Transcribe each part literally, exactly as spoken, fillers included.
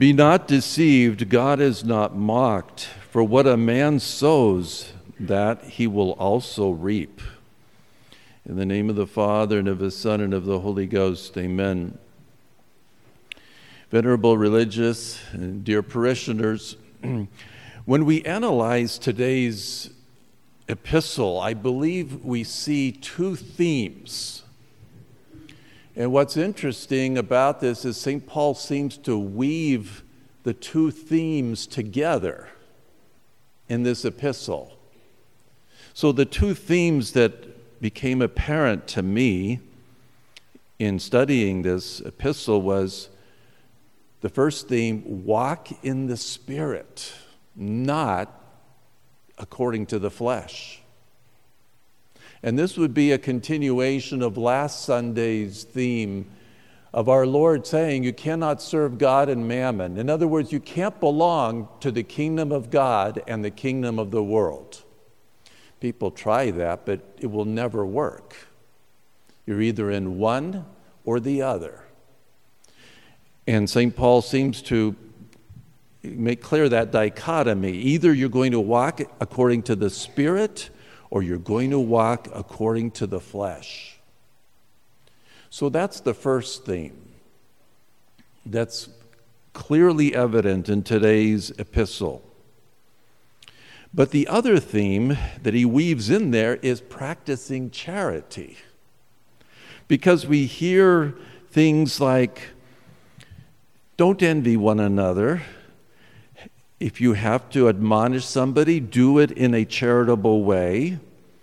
Be not deceived, God is not mocked, for what a man sows, that he will also reap. In the name of the Father, and of the Son, and of the Holy Ghost, amen. Venerable religious and dear parishioners, when we analyze today's epistle, I believe we see two themes. And what's interesting about this is Saint Paul seems to weave the two themes together in this epistle. So the two themes that became apparent to me in studying this epistle was the first theme, walk in the Spirit, not according to the flesh. And this would be a continuation of last Sunday's theme of our Lord saying you cannot serve God and mammon. In other words, you can't belong to the kingdom of God and the kingdom of the world. People try that, but it will never work. You're either in one or the other. And Saint Paul seems to make clear that dichotomy. Either you're going to walk according to the Spirit, or you're going to walk according to the flesh. So that's the first theme that's clearly evident in today's epistle. But the other theme that he weaves in there is practicing charity. Because we hear things like, don't envy one another. If you have to admonish somebody, do it in a charitable way.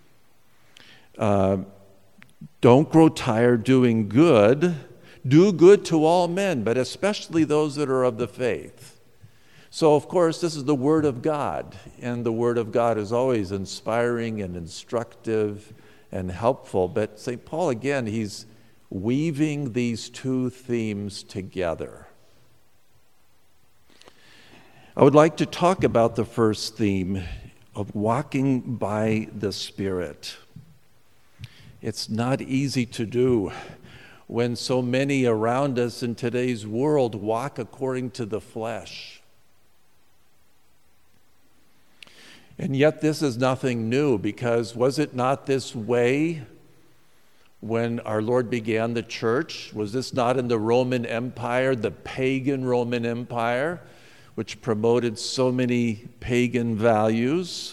Uh, don't grow tired doing good. Do good to all men, but especially those that are of the faith. So, of course, this is the Word of God, and the Word of God is always inspiring and instructive and helpful. But Saint Paul, again, he's weaving these two themes together. I would like to talk about the first theme of walking by the Spirit. It's not easy to do when so many around us in today's world walk according to the flesh. And yet this is nothing new, because was it not this way when our Lord began the church? Was this not in the Roman Empire, the pagan Roman Empire, which promoted so many pagan values?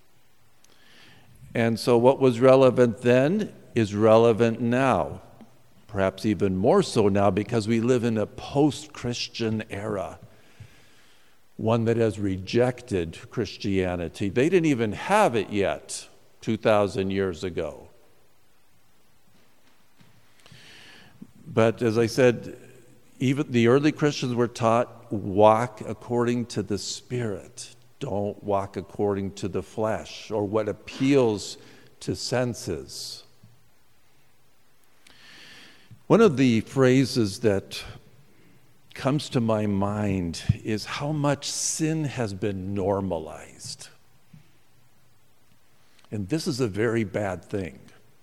And so what was relevant then is relevant now, perhaps even more so now, because we live in a post-Christian era, one that has rejected Christianity. They didn't even have it yet two thousand years ago. But as I said, even the early Christians were taught, walk according to the Spirit. Don't walk according to the flesh or what appeals to senses. One of the phrases that comes to my mind is how much sin has been normalized. And this is a very bad thing.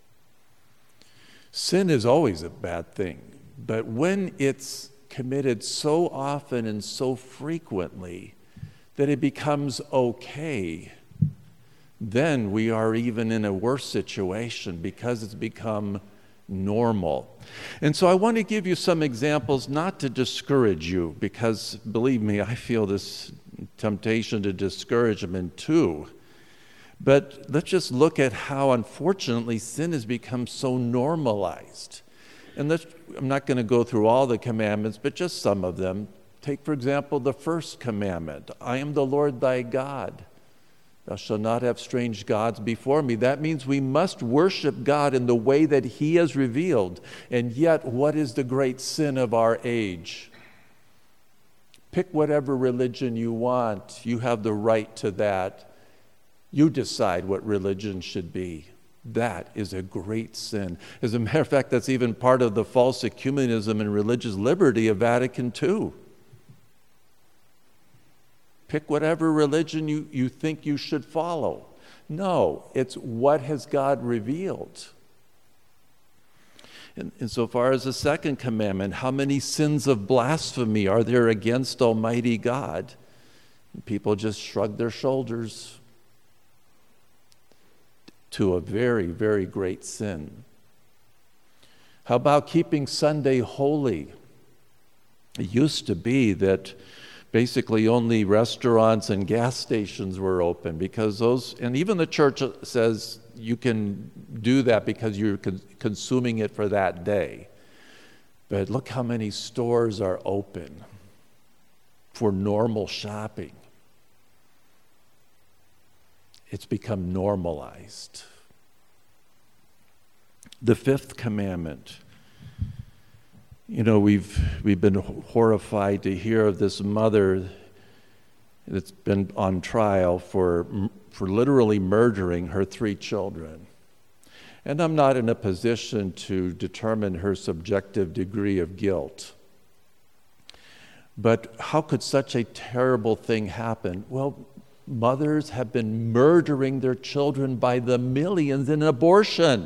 Sin is always a bad thing, but when it's committed so often and so frequently that it becomes okay, then we are even in a worse situation because it's become normal. And so I want to give you some examples, not to discourage you, because believe me, I feel this temptation to discouragement too. But let's just look at how, unfortunately, sin has become so normalized. And let's, I'm not going to go through all the commandments, but just some of them. Take, for example, the first commandment. I am the Lord thy God. Thou shalt not have strange gods before me. That means we must worship God in the way that he has revealed. And yet, what is the great sin of our age? Pick whatever religion you want. You have the right to that. You decide what religion should be. That is a great sin. As a matter of fact, that's even part of the false ecumenism and religious liberty of Vatican Two. Pick whatever religion you, you think you should follow. No, it's what has God revealed. And insofar as the second commandment, how many sins of blasphemy are there against Almighty God? And people just shrug their shoulders to a very, very great sin. How about keeping Sunday holy? It used to be that basically only restaurants and gas stations were open because those, and even the church says you can do that because you're con- consuming it for that day. But look how many stores are open for normal shopping. It's become normalized. The fifth commandment. You know, we've we've been horrified to hear of this mother that's been on trial for for literally murdering her three children. And I'm not in a position to determine her subjective degree of guilt. But how could such a terrible thing happen? Well, mothers have been murdering their children by the millions in abortion.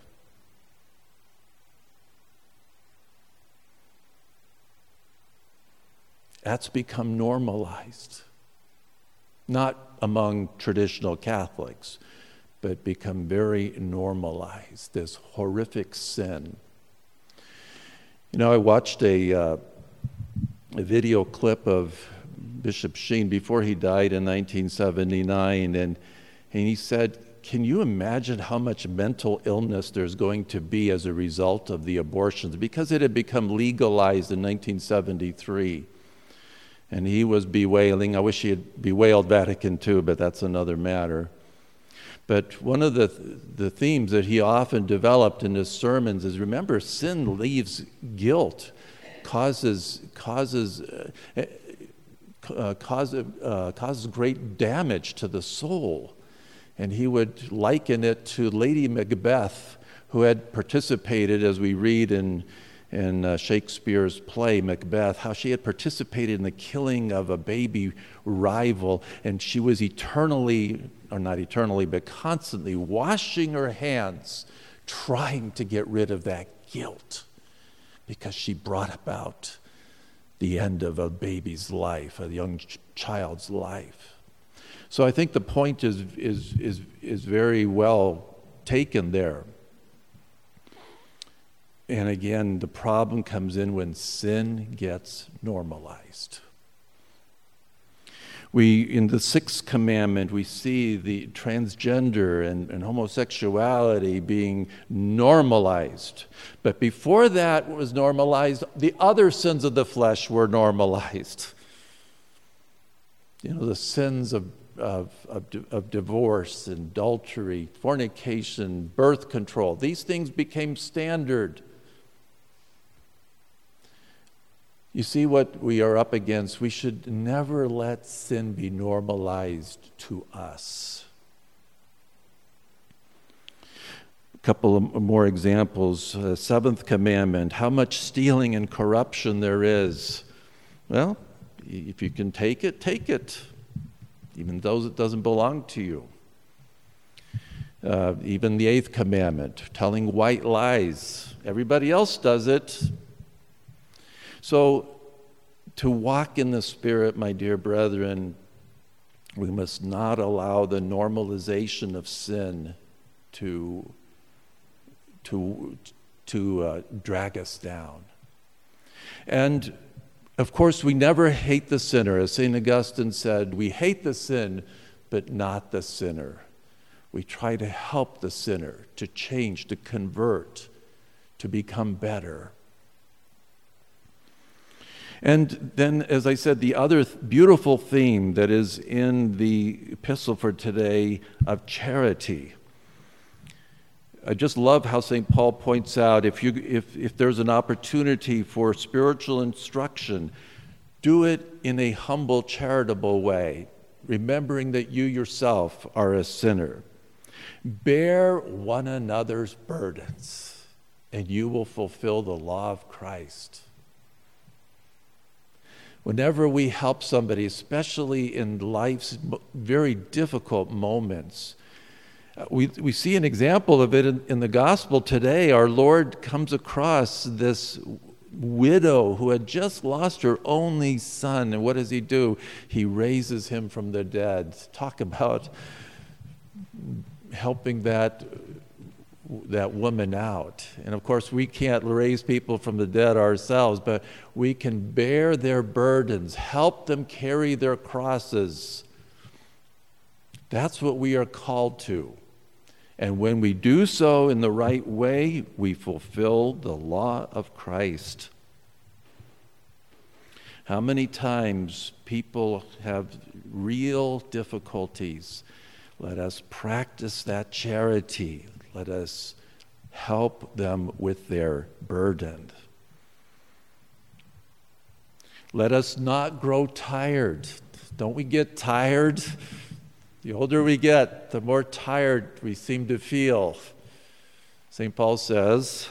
That's become normalized. Not among traditional Catholics, but become very normalized, this horrific sin. You know, I watched a, uh, a video clip of Bishop Sheen before he died in nineteen seventy-nine, and, and he said, can you imagine how much mental illness there's going to be as a result of the abortions? Because it had become legalized in nineteen seventy-three. And he was bewailing, I wish he had bewailed Vatican Two, but that's another matter. But one of the the themes that he often developed in his sermons is, remember, sin leaves guilt, causes causes uh, uh, causes uh, causes great damage to the soul, and he would liken it to Lady Macbeth, who had participated, as we read in. in uh, Shakespeare's play, Macbeth, how she had participated in the killing of a baby rival, and she was eternally, or not eternally, but constantly washing her hands, trying to get rid of that guilt, because she brought about the end of a baby's life, a young ch- child's life. So I think the point is is is is very well taken there. And again, the problem comes in when sin gets normalized. We, in the sixth commandment, we see the transgender and, and homosexuality being normalized. But before that was normalized, the other sins of the flesh were normalized. You know, the sins of Of, of, of divorce, adultery, fornication, birth control. These things became standard. You see what we are up against. We should never let sin be normalized to us. A couple of more examples. Uh, seventh commandment, how much stealing and corruption there is. Well, if you can take it, take it. Even though it doesn't belong to you. Uh, even the eighth commandment, telling white lies. Everybody else does it. So, to walk in the Spirit, my dear brethren, we must not allow the normalization of sin to, to, to uh, drag us down. And of course, we never hate the sinner. As Saint Augustine said, we hate the sin, but not the sinner. We try to help the sinner to change, to convert, to become better. And then, as I said, the other th- beautiful theme that is in the epistle for today of charity. I just love how Saint Paul points out, if you if if there's an opportunity for spiritual instruction, do it in a humble, charitable way, remembering that you yourself are a sinner. Bear one another's burdens, and you will fulfill the law of Christ. Whenever we help somebody, especially in life's very difficult moments, Uh, We, we see an example of it in, in the gospel today. Our Lord comes across this widow who had just lost her only son. And what does he do? He raises him from the dead. Talk about helping that, that woman out. And of course, we can't raise people from the dead ourselves, but we can bear their burdens, help them carry their crosses. That's what we are called to. And when we do so in the right way, we fulfill the law of Christ. How many times people have real difficulties? Let us practice that charity. Let us help them with their burden. Let us not grow tired. Don't we get tired? The older we get, the more tired we seem to feel. Saint Paul says,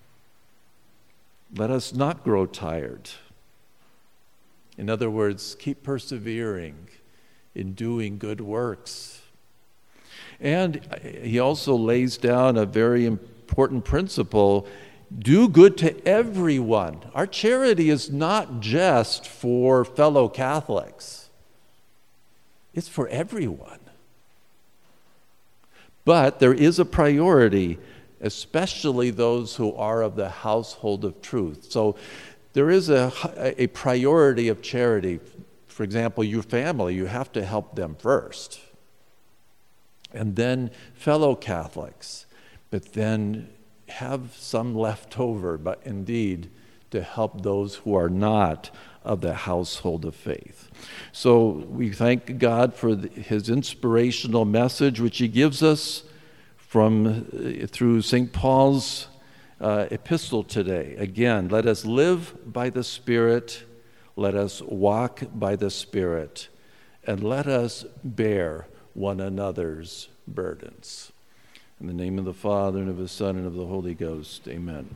let us not grow tired. In other words, keep persevering in doing good works. And he also lays down a very important principle: do good to everyone. Our charity is not just for fellow Catholics. It's for everyone. But there is a priority, especially those who are of the household of truth. So there is a, a priority of charity. For example, your family, you have to help them first. And then fellow Catholics. But then have some left over, but indeed to help those who are not of the household of faith. So we thank God for the, his inspirational message, which he gives us from uh, through Saint Paul's uh, epistle today. Again, let us live by the Spirit, let us walk by the Spirit, and let us bear one another's burdens. In the name of the Father, and of the Son, and of the Holy Ghost, amen.